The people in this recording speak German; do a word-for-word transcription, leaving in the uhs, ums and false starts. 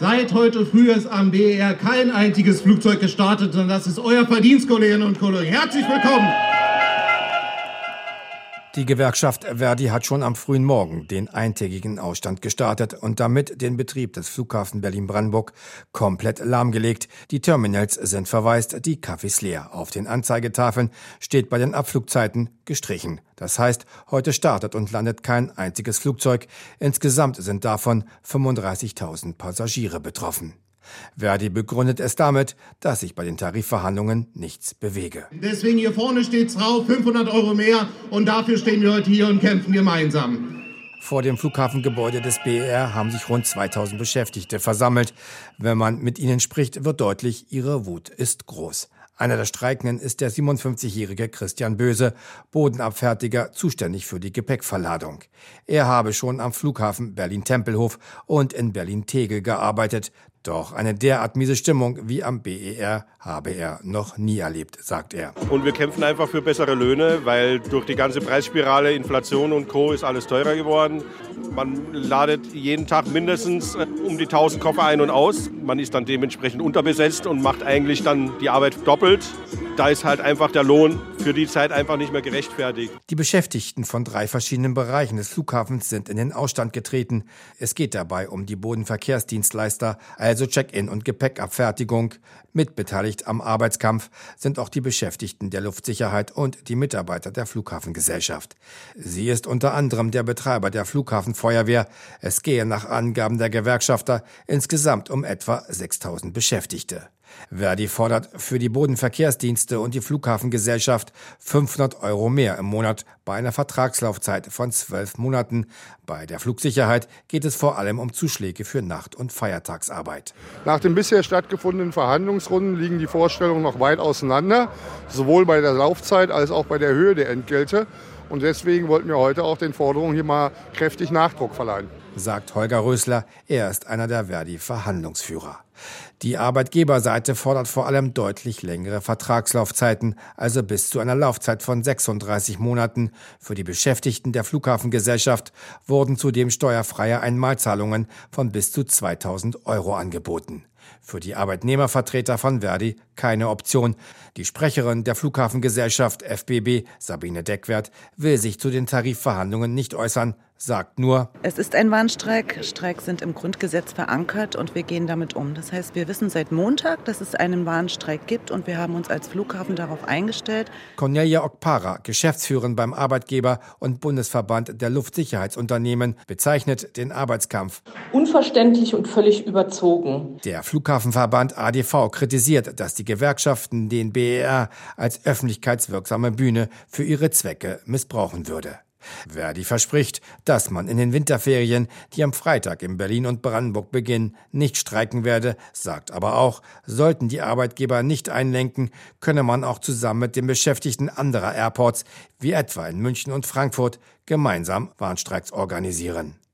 Seit heute früh ist am B E R kein einziges Flugzeug gestartet und das ist euer Verdienst, Kolleginnen und Kollegen. Herzlich willkommen! Die Gewerkschaft ver.di hat schon am frühen Morgen den eintägigen Ausstand gestartet und damit den Betrieb des Flughafen Berlin-Brandenburg komplett lahmgelegt. Die Terminals sind verwaist, die Cafés leer. Auf den Anzeigetafeln steht bei den Abflugzeiten gestrichen. Das heißt, heute startet und landet kein einziges Flugzeug. Insgesamt sind davon fünfunddreißigtausend Passagiere betroffen. ver.di begründet es damit, dass sich bei den Tarifverhandlungen nichts bewege. Deswegen hier vorne steht's drauf, fünfhundert Euro mehr und dafür stehen wir heute hier und kämpfen gemeinsam. Vor dem Flughafengebäude des B E R haben sich rund zweitausend Beschäftigte versammelt. Wenn man mit ihnen spricht, wird deutlich, ihre Wut ist groß. Einer der Streikenden ist der siebenundfünfzigjährige Christian Böse, Bodenabfertiger, zuständig für die Gepäckverladung. Er habe schon am Flughafen Berlin-Tempelhof und in Berlin-Tegel gearbeitet. Doch eine derart miese Stimmung wie am B E R habe er noch nie erlebt, sagt er. Und wir kämpfen einfach für bessere Löhne, weil durch die ganze Preisspirale, Inflation und Co. ist alles teurer geworden. Man ladet jeden Tag mindestens um die tausend Koffer ein und aus. Man ist dann dementsprechend unterbesetzt und macht eigentlich dann die Arbeit doppelt. Da ist halt einfach der Lohn für die Zeit einfach nicht mehr gerechtfertigt. Die Beschäftigten von drei verschiedenen Bereichen des Flughafens sind in den Ausstand getreten. Es geht dabei um die Bodenverkehrsdienstleister, also Check-in und Gepäckabfertigung. Mitbeteiligt am Arbeitskampf sind auch die Beschäftigten der Luftsicherheit und die Mitarbeiter der Flughafengesellschaft. Sie ist unter anderem der Betreiber der Flughafenfeuerwehr. Es gehe nach Angaben der Gewerkschafter insgesamt um etwa sechstausend Beschäftigte. ver.di fordert für die Bodenverkehrsdienste und die Flughafengesellschaft fünfhundert Euro mehr im Monat bei einer Vertragslaufzeit von zwölf Monaten. Bei der Flugsicherheit geht es vor allem um Zuschläge für Nacht- und Feiertagsarbeit. Nach den bisher stattgefundenen Verhandlungsrunden liegen die Vorstellungen noch weit auseinander, sowohl bei der Laufzeit als auch bei der Höhe der Entgelte. Und deswegen wollten wir heute auch den Forderungen hier mal kräftig Nachdruck verleihen, sagt Holger Rösler. Er ist einer der ver.di-Verhandlungsführer. Die Arbeitgeberseite fordert vor allem deutlich längere Vertragslaufzeiten, also bis zu einer Laufzeit von sechsunddreißig Monaten. Für die Beschäftigten der Flughafengesellschaft wurden zudem steuerfreie Einmalzahlungen von bis zu zweitausend Euro angeboten. Für die Arbeitnehmervertreter von ver.di keine Option. Die Sprecherin der Flughafengesellschaft F B B, Sabine Deckwert, will sich zu den Tarifverhandlungen nicht äußern, sagt nur: Es ist ein Warnstreik. Streiks sind im Grundgesetz verankert und wir gehen damit um. Das heißt, wir wissen seit Montag, dass es einen Warnstreik gibt und wir haben uns als Flughafen darauf eingestellt. Cornelia Okpara, Geschäftsführerin beim Arbeitgeber und Bundesverband der Luftsicherheitsunternehmen, bezeichnet den Arbeitskampf unverständlich und völlig überzogen. Der Flughafenverband A D V kritisiert, dass die Gewerkschaften den B E R als öffentlichkeitswirksame Bühne für ihre Zwecke missbrauchen würde. ver.di verspricht, dass man in den Winterferien, die am Freitag in Berlin und Brandenburg beginnen, nicht streiken werde, sagt aber auch, sollten die Arbeitgeber nicht einlenken, könne man auch zusammen mit den Beschäftigten anderer Airports, wie etwa in München und Frankfurt, gemeinsam Warnstreiks organisieren.